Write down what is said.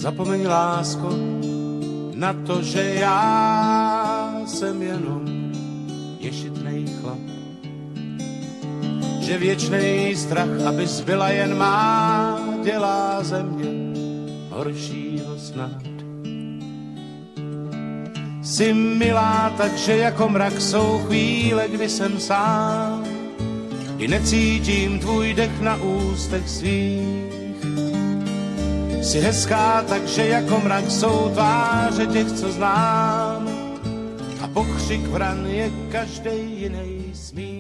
Zapomeň, lásko, na to, že já jsem jenom ješitnej chlap. Že věčnej strach, aby zbyla jen má, dělá ze mě horšího snad. Jsi milá, takže jako mrak jsou chvíle, kdy jsem sám, i necítím tvůj dech na ústech svých. Jsi hezká, takže jako mrak jsou tváře těch, co znám, a pokřik vran je každej jinej smích.